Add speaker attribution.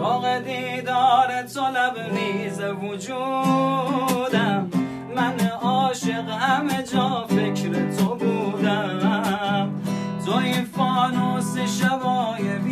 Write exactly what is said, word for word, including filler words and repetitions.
Speaker 1: شوق دیدار تو لبریز وجودم، من عاشق همه جا فکر تو بودم. تو این فانوس شبای